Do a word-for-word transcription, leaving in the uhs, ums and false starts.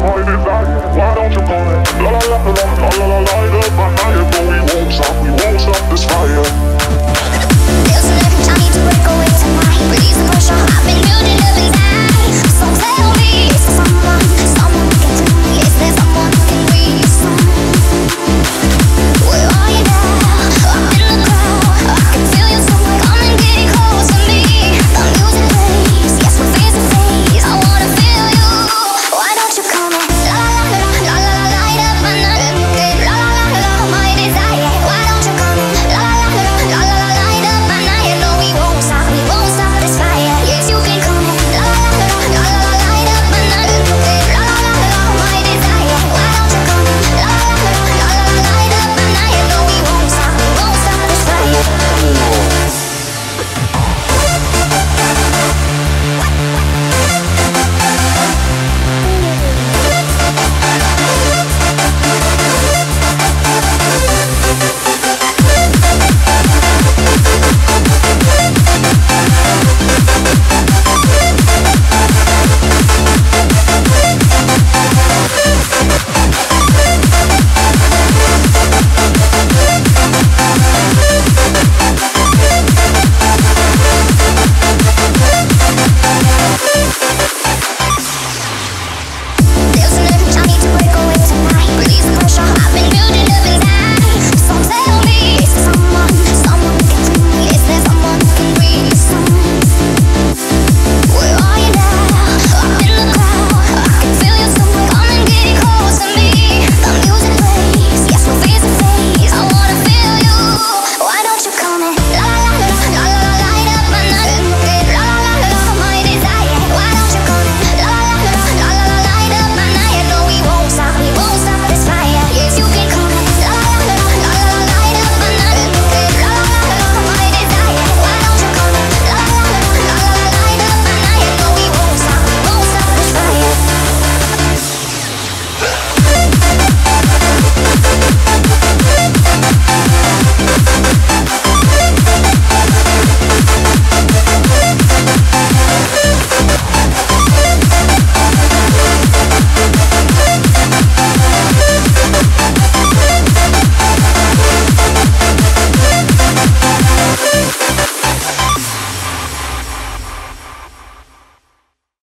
fight it out. Why don't you go there? La la la la la la la, light up my night, but we won't stop, we won't stop this fire. Feels like I need to break away tonight.